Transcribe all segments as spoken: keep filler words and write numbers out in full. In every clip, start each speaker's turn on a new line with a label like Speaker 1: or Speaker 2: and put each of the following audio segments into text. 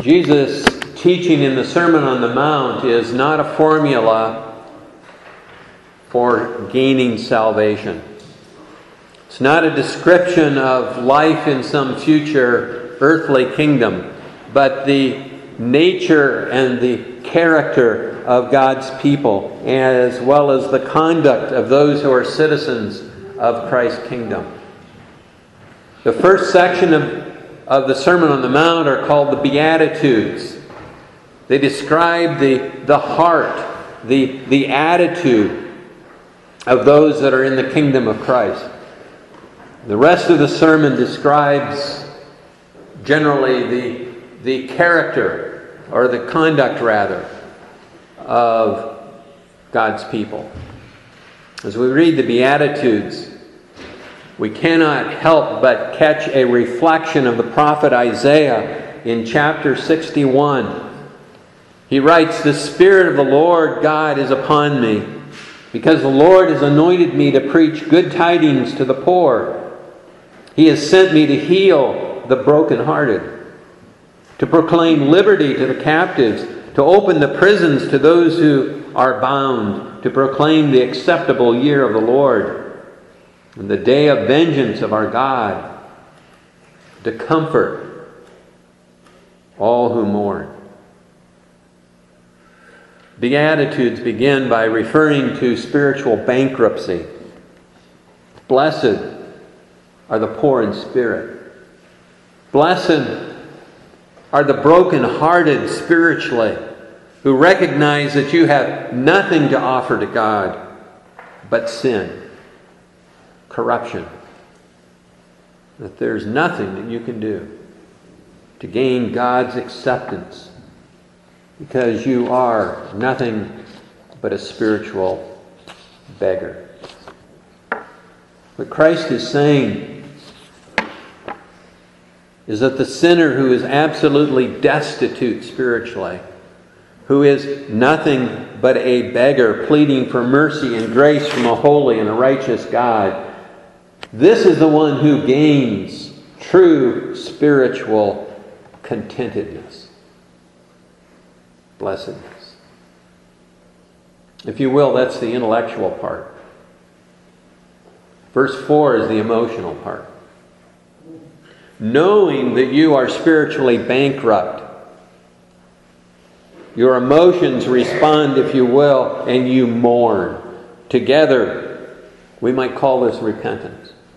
Speaker 1: Jesus' teaching in the Sermon on the Mount is not a formula for gaining salvation. It's not a description of life in some future earthly kingdom, but the nature and the character of God's people, as well as the conduct of those who are citizens of Christ's kingdom. The first section of of the Sermon on the Mount are called the Beatitudes. They describe the, the heart, the, the attitude of those that are in the kingdom of Christ. The rest of the sermon describes generally the, the character, or the conduct rather, of God's people. As we read the Beatitudes, we cannot help but catch a reflection of the prophet Isaiah in chapter sixty-one. He writes, "The Spirit of the Lord God is upon me, because the Lord has anointed me to preach good tidings to the poor. He has sent me to heal the brokenhearted, to proclaim liberty to the captives, to open the prisons to those who are bound, to proclaim the acceptable year of the Lord, and the day of vengeance of our God, to comfort all who mourn." Beatitudes begin by referring to spiritual bankruptcy. Blessed are the poor in spirit. Blessed are the broken-hearted spiritually, who recognize that you have nothing to offer to God but sin, corruption, that there's nothing that you can do to gain God's acceptance, because you are nothing but a spiritual beggar. What Christ is saying is that the sinner who is absolutely destitute spiritually, who is nothing but a beggar pleading for mercy and grace from a holy and a righteous God, this is the one who gains true spiritual contentedness, blessedness. If you will, that's the intellectual part. Verse four is the emotional part. Knowing that you are spiritually bankrupt, your emotions respond, if you will, and you mourn. Together, we might call this repentance.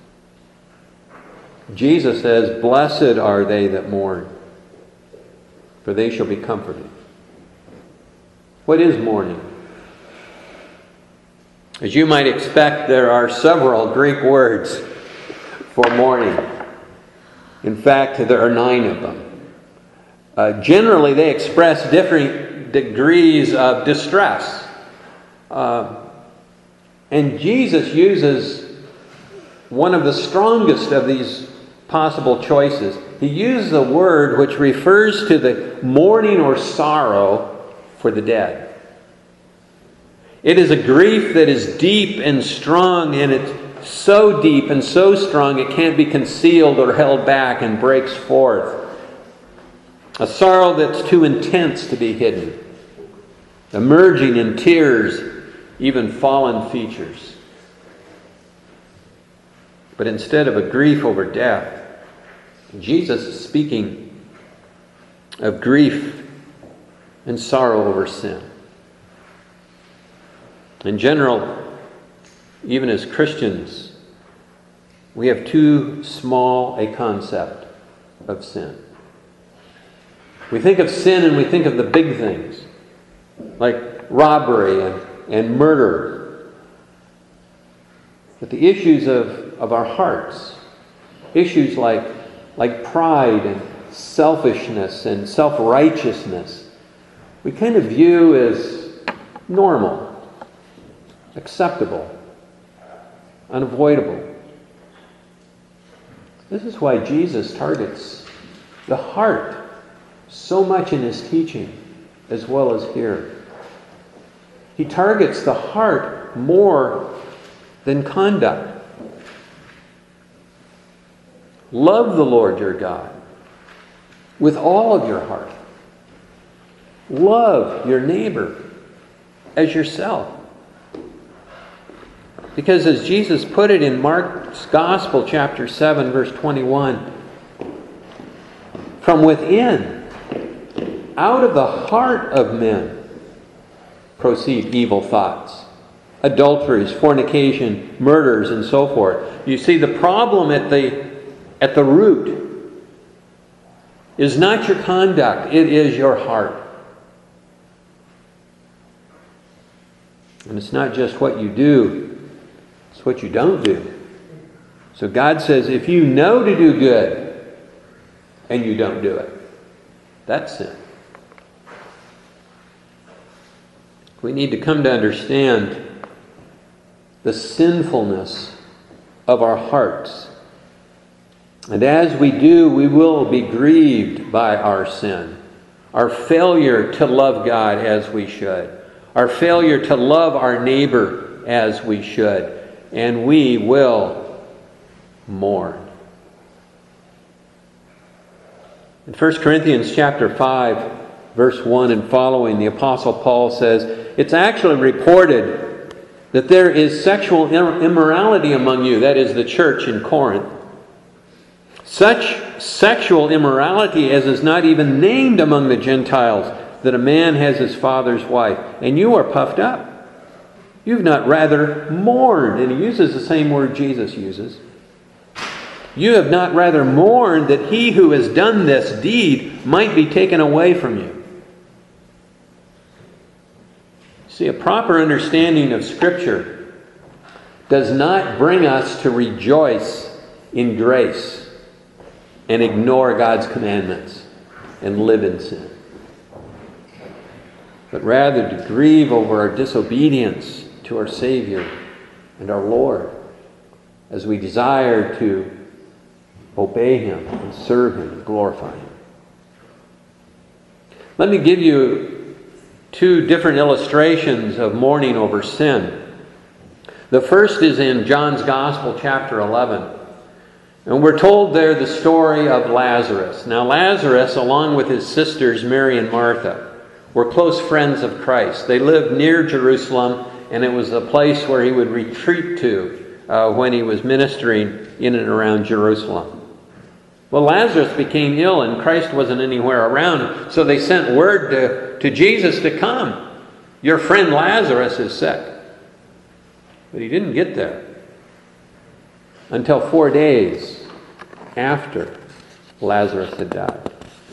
Speaker 1: Jesus says, "Blessed are they that mourn, for they shall be comforted." What is mourning? As you might expect, there are several Greek words for mourning. In fact, there are nine of them. Uh, generally, they express different degrees of distress. Uh, and Jesus uses one of the strongest of these possible choices. He uses a word which refers to the mourning or sorrow for the dead. It is a grief that is deep and strong, and it's so deep and so strong it can't be concealed or held back and breaks forth. A sorrow that's too intense to be hidden, emerging in tears, even fallen features. But instead of a grief over death, Jesus is speaking of grief and sorrow over sin. In general, even as Christians, we have too small a concept of sin. We think of sin and we think of the big things, like robbery and, and murder. But the issues of, of our hearts, issues like, like pride and selfishness and self-righteousness, we kind of view as normal, acceptable, unavoidable. This is why Jesus targets the heart so much in his teaching as well as here. He targets the heart more than conduct. Love the Lord your God with all of your heart, love your neighbor as yourself. Because as Jesus put it in Mark's Gospel, chapter seven, verse twenty-one, from within, out of the heart of men, proceed evil thoughts, adulteries, fornication, murders, and so forth. You see, the problem at the, at the root is not your conduct, it is your heart. And it's not just what you do, it's what you don't do. So God says, if you know to do good and you don't do it, that's sin. We need to come to understand the sinfulness of our hearts. And as we do, we will be grieved by our sin. Our failure to love God as we should. Our failure to love our neighbor as we should. And we will mourn. In First Corinthians chapter five, verse one and following, the Apostle Paul says, it's actually reported that there is sexual immorality among you, that is the church in Corinth. Such sexual immorality as is not even named among the Gentiles, that a man has his father's wife, and you are puffed up. You've not rather mourned, and he uses the same word Jesus uses. You have not rather mourned that he who has done this deed might be taken away from you. See, a proper understanding of Scripture does not bring us to rejoice in grace and ignore God's commandments and live in sin, but rather to grieve over our disobedience to our Savior and our Lord as we desire to obey Him and serve Him and glorify Him. Let me give you two different illustrations of mourning over sin. The first is in John's Gospel, chapter eleven. And we're told there the story of Lazarus. Now Lazarus, along with his sisters Mary and Martha, were close friends of Christ. They lived near Jerusalem, and it was a place where he would retreat to uh, when he was ministering in and around Jerusalem. Well, Lazarus became ill, and Christ wasn't anywhere around, so they sent word to, to Jesus to come. Your friend Lazarus is sick. But he didn't get there until four days after Lazarus had died.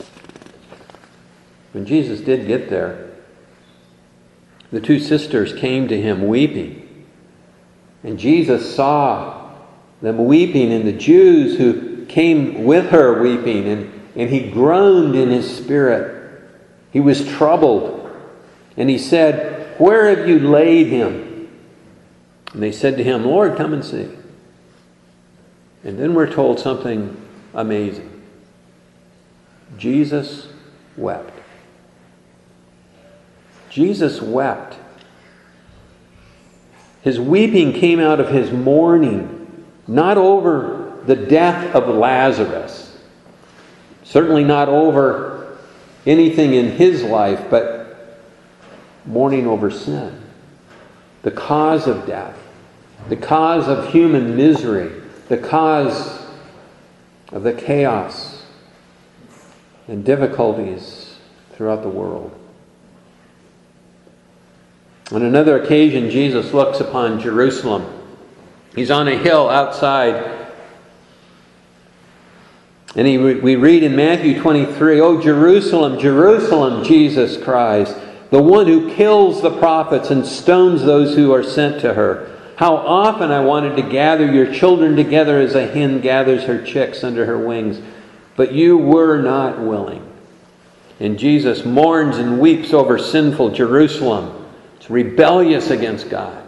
Speaker 1: When Jesus did get there, the two sisters came to him weeping. And Jesus saw them weeping, and the Jews who came with her weeping, and, and he groaned in his spirit. He was troubled. And he said, "Where have you laid him?" And they said to him, "Lord, come and see." And then we're told something amazing. Jesus wept. Jesus wept. His weeping came out of his mourning, not over the death of Lazarus, certainly not over anything in his life, but mourning over sin, the cause of death, the cause of human misery, the cause of the chaos and difficulties throughout the world. On another occasion, Jesus looks upon Jerusalem. He's on a hill outside. And he, we read in Matthew twenty-three, "O Jerusalem, Jerusalem," Jesus cries, "the one who kills the prophets and stones those who are sent to her. How often I wanted to gather your children together as a hen gathers her chicks under her wings, but you were not willing." And Jesus mourns and weeps over sinful Jerusalem. It's rebellious against God.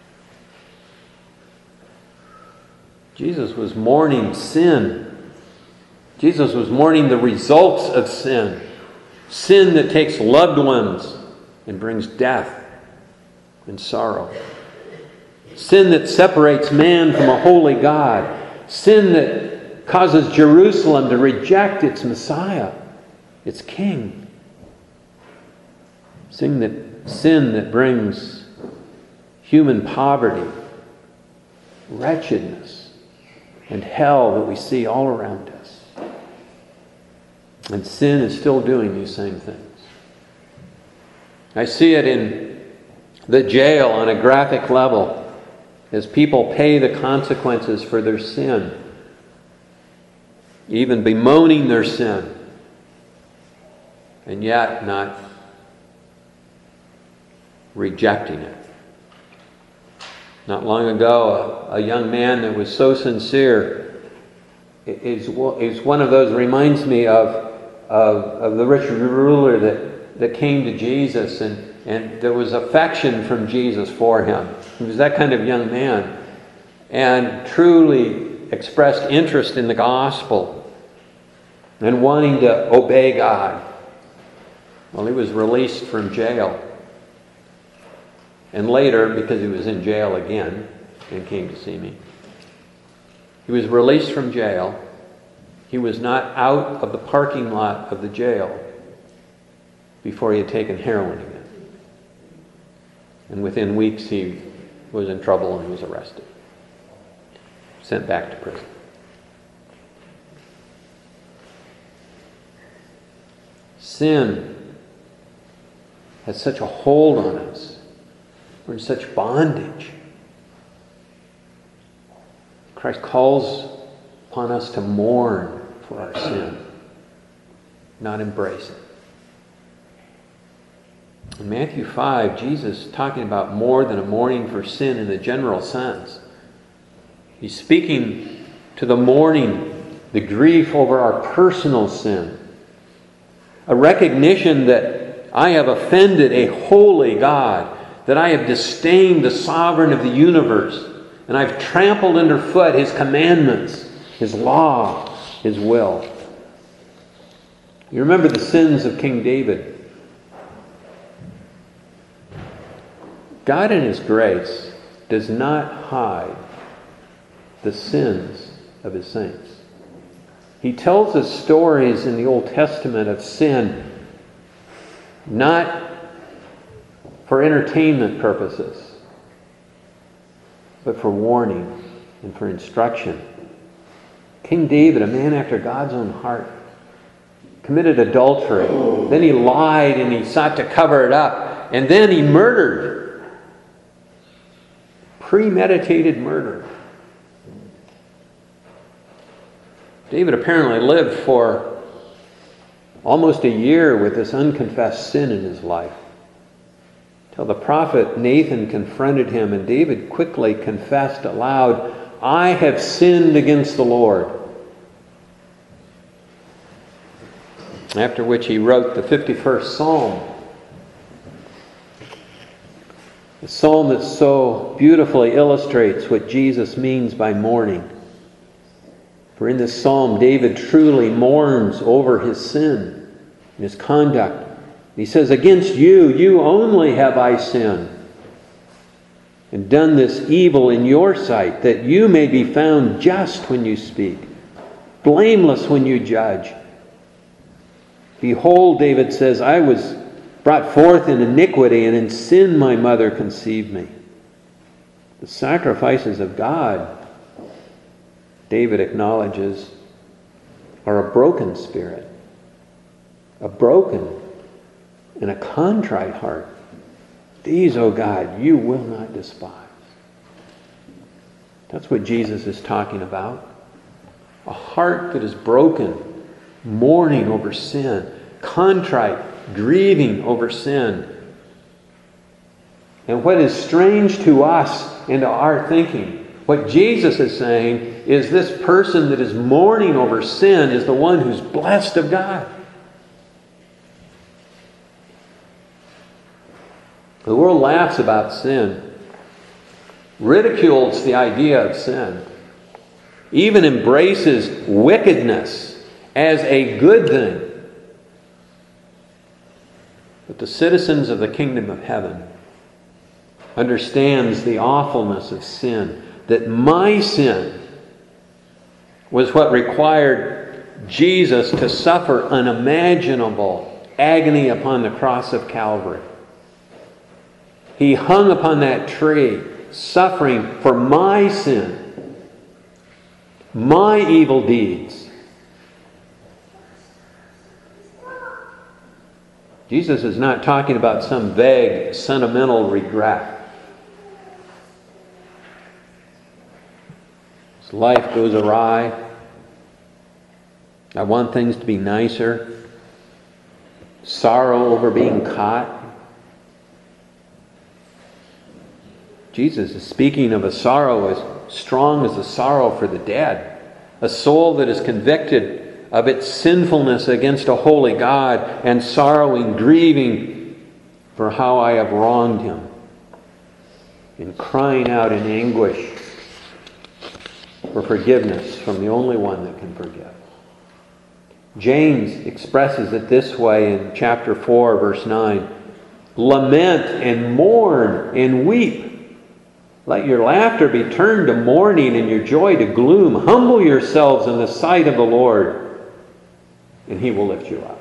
Speaker 1: Jesus was mourning sin. Jesus was mourning the results of sin. Sin that takes loved ones and brings death and sorrow. Sin that separates man from a holy God. Sin that causes Jerusalem to reject its Messiah, its King. Sin that, sin that brings human poverty, wretchedness, and hell that we see all around us. And sin is still doing these same things. I see it in the jail on a graphic level as people pay the consequences for their sin, even bemoaning their sin, and yet not rejecting it. Not long ago, a, a young man that was so sincere is, is one of those, reminds me of, of, of the rich ruler that, that came to Jesus, and, and there was affection from Jesus for him. He was that kind of young man, and truly expressed interest in the gospel and wanting to obey God. Well, he was released from jail. And later, because he was in jail again and came to see me, he was released from jail. He was not out of the parking lot of the jail before he had taken heroin again. And within weeks, he was in trouble and was arrested. Sent back to prison. Sin has such a hold on us. We're in such bondage. Christ calls upon us to mourn for our sin, not embrace it. In Matthew five, Jesus is talking about more than a mourning for sin in the general sense. He's speaking to the mourning, the grief over our personal sin. A recognition that I have offended a holy God, that I have disdained the sovereign of the universe, and I've trampled underfoot His commandments, His law, His will. You remember the sins of King David. God in His grace does not hide the sins of His saints. He tells us stories in the Old Testament of sin, not for entertainment purposes, but for warning and for instruction. King David, a man after God's own heart, committed adultery. Then he lied and he sought to cover it up. And then he murdered. Premeditated murder. David apparently lived for almost a year with this unconfessed sin in his life, till the prophet Nathan confronted him, and David quickly confessed aloud, "I have sinned against the Lord." After which he wrote the fifty-first Psalm. The psalm that so beautifully illustrates what Jesus means by mourning. For in this psalm, David truly mourns over his sin and his conduct. He says, "Against you, you only have I sinned, and done this evil in your sight, that you may be found just when you speak, blameless when you judge. Behold," David says, "I was brought forth in iniquity, and in sin my mother conceived me." The sacrifices of God, David acknowledges, are a broken spirit, a broken and a contrite heart. These, O God, you will not despise. That's what Jesus is talking about. A heart that is broken, mourning over sin, contrite, grieving over sin. And what is strange to us and to our thinking, what Jesus is saying is this person that is mourning over sin is the one who's blessed of God. The world laughs about sin, ridicules the idea of sin, even embraces wickedness as a good thing. But the citizens of the kingdom of heaven understands the awfulness of sin, that my sin was what required Jesus to suffer unimaginable agony upon the cross of Calvary. He hung upon that tree, suffering for my sin, my evil deeds. Jesus is not talking about some vague, sentimental regret. As life goes awry, I want things to be nicer. Sorrow over being caught. Jesus is speaking of a sorrow as strong as the sorrow for the dead. A soul that is convicted of its sinfulness against a holy God and sorrowing, grieving for how I have wronged Him. And crying out in anguish for forgiveness from the only one that can forgive. James expresses it this way in chapter four, verse nine. Lament and mourn and weep. Let your laughter be turned to mourning and your joy to gloom. Humble yourselves in the sight of the Lord, and He will lift you up.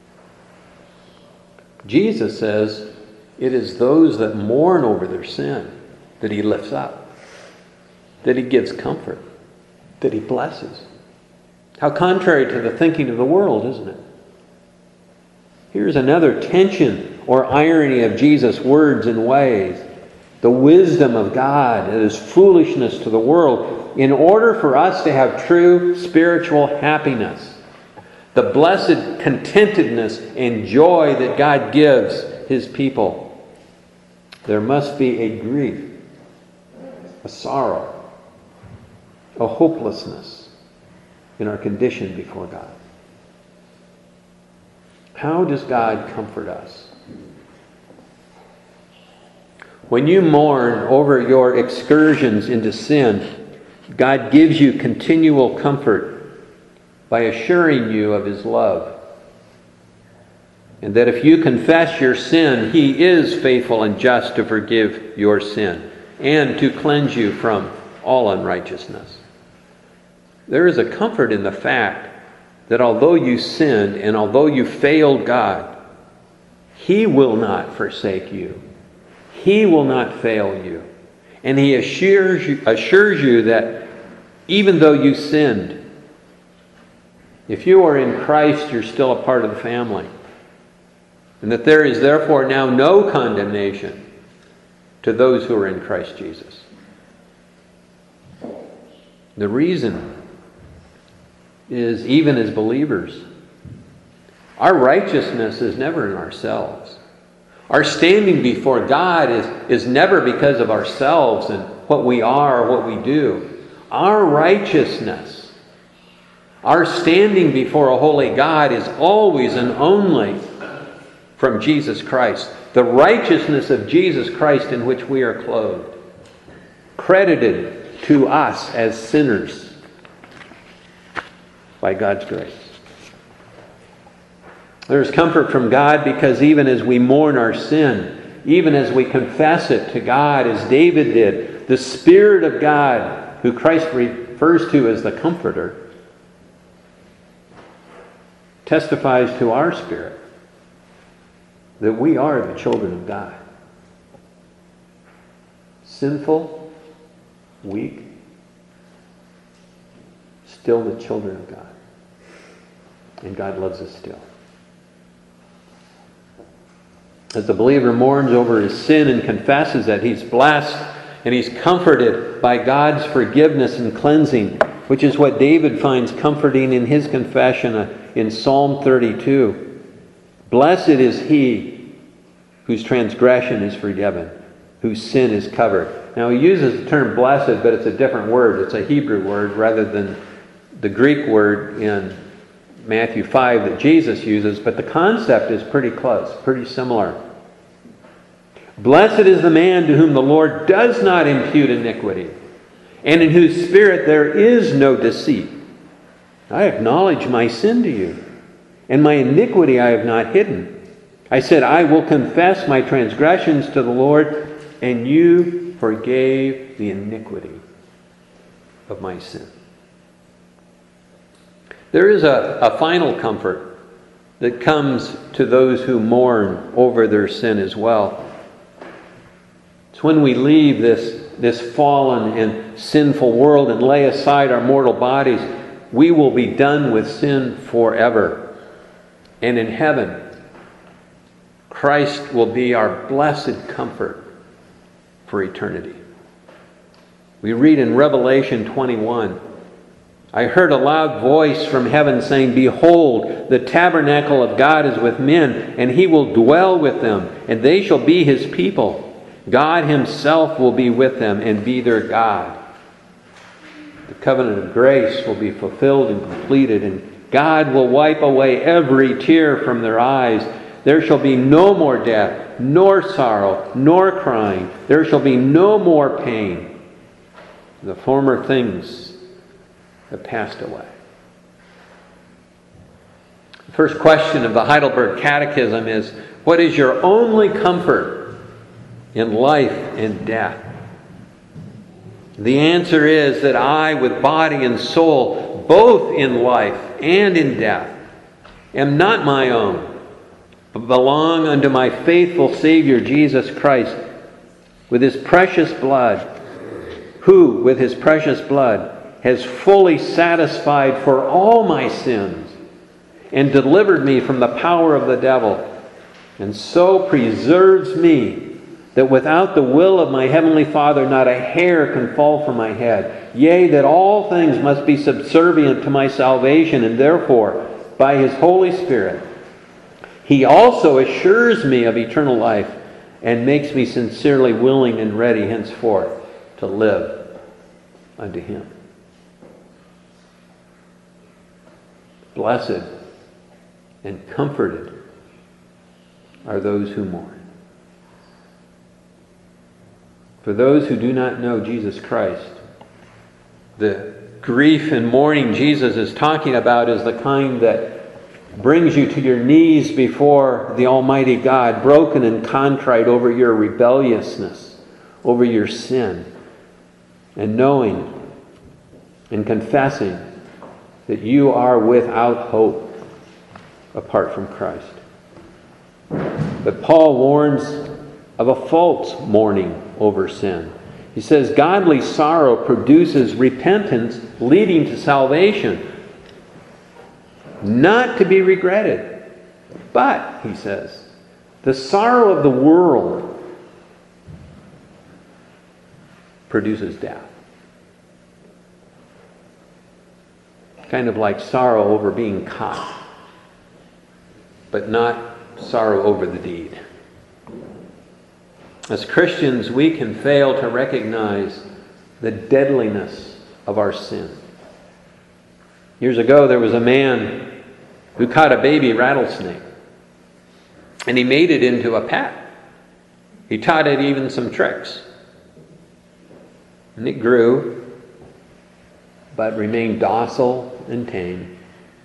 Speaker 1: Jesus says it is those that mourn over their sin that He lifts up, that He gives comfort, that He blesses. How contrary to the thinking of the world, isn't it? Here's another tension or irony of Jesus' words and ways. The wisdom of God that is foolishness to the world in order for us to have true spiritual happiness. The blessed contentedness and joy that God gives His people. There must be a grief, a sorrow, a hopelessness in our condition before God. How does God comfort us? When you mourn over your excursions into sin, God gives you continual comfort by assuring you of His love. And that if you confess your sin, He is faithful and just to forgive your sin and to cleanse you from all unrighteousness. There is a comfort in the fact that although you sinned and although you failed God, He will not forsake you. He will not fail you. And He assures you, assures you that even though you sinned, if you are in Christ, you're still a part of the family. And that there is therefore now no condemnation to those who are in Christ Jesus. The reason is, even as believers, our righteousness is never in ourselves. Our standing before God is, is never because of ourselves and what we are or what we do. Our righteousness, our standing before a holy God is always and only from Jesus Christ. The righteousness of Jesus Christ in which we are clothed. Credited to us as sinners by God's grace. There's comfort from God because even as we mourn our sin, even as we confess it to God as David did, the Spirit of God, who Christ refers to as the Comforter, testifies to our spirit that we are the children of God. Sinful, weak, still the children of God. And God loves us still. As the believer mourns over his sin and confesses that he's blessed and he's comforted by God's forgiveness and cleansing, which is what David finds comforting in his confession in Psalm thirty-two. Blessed is he whose transgression is forgiven, whose sin is covered. Now he uses the term blessed, but it's a different word. It's a Hebrew word rather than the Greek word in Matthew five that Jesus uses, but the concept is pretty close, pretty similar. Blessed is the man to whom the Lord does not impute iniquity, and in whose spirit there is no deceit. I acknowledge my sin to you, and my iniquity I have not hidden. I said, I will confess my transgressions to the Lord, and you forgave the iniquity of my sin. There is a, a final comfort that comes to those who mourn over their sin as well. It's when we leave this, this fallen and sinful world and lay aside our mortal bodies, we will be done with sin forever. And in heaven, Christ will be our blessed comfort for eternity. We read in Revelation twenty-one, I heard a loud voice from heaven saying, Behold, the tabernacle of God is with men, and he will dwell with them, and they shall be his people. God himself will be with them and be their God. The covenant of grace will be fulfilled and completed, and God will wipe away every tear from their eyes. There shall be no more death, nor sorrow, nor crying. There shall be no more pain. The former things have passed away. The first question of the Heidelberg Catechism is, what is your only comfort in life and death? The answer is that I, with body and soul, both in life and in death, am not my own, but belong unto my faithful Savior Jesus Christ, with his precious blood, who, with his precious blood, has fully satisfied for all my sins and delivered me from the power of the devil, and so preserves me that without the will of my heavenly Father not a hair can fall from my head. Yea, that all things must be subservient to my salvation, and therefore, by his Holy Spirit, he also assures me of eternal life and makes me sincerely willing and ready henceforth to live unto him. Blessed and comforted are those who mourn. For those who do not know Jesus Christ, the grief and mourning Jesus is talking about is the kind that brings you to your knees before the Almighty God, broken and contrite over your rebelliousness, over your sin, and knowing and confessing that you are without hope apart from Christ. But Paul warns of a false mourning over sin. He says, godly sorrow produces repentance leading to salvation, not to be regretted. But, he says, the sorrow of the world produces death. Kind of like sorrow over being caught, but not sorrow over the deed. As Christians, we can fail to recognize the deadliness of our sin. Years ago, there was a man who caught a baby rattlesnake, and he made it into a pet. He taught it even some tricks. And it grew, but remained docile and tame.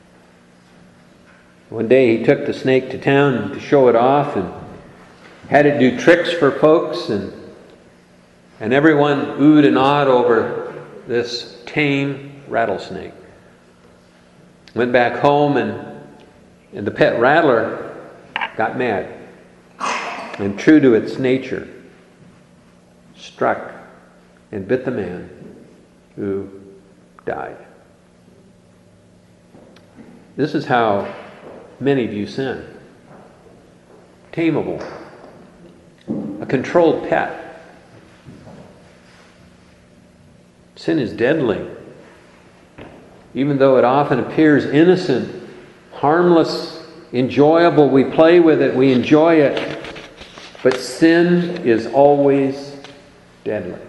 Speaker 1: One day he took the snake to town to show it off and had it do tricks for folks, and and everyone oohed and awed over this tame rattlesnake. Went back home, and, and the pet rattler got mad, and true to its nature, struck and bit the man, who died. This is how many view sin. Tameable. A controlled pet. Sin is deadly. Even though it often appears innocent, harmless, enjoyable, we play with it, we enjoy it, but sin is always deadly.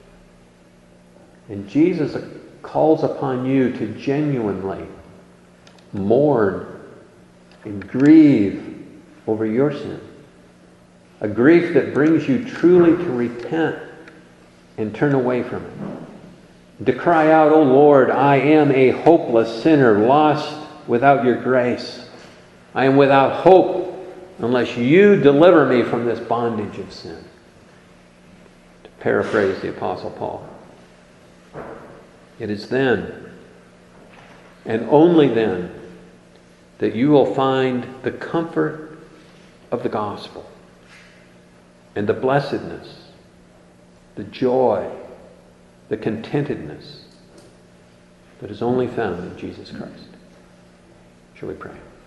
Speaker 1: And Jesus calls upon you to genuinely mourn and grieve over your sin. A grief that brings you truly to repent and turn away from it. To cry out, "O Lord, I am a hopeless sinner, lost without your grace. I am without hope unless you deliver me from this bondage of sin." To paraphrase the Apostle Paul. It is then, and only then, that you will find the comfort of the gospel and the blessedness the joy, the contentedness that is only found in Jesus Christ. Shall we pray?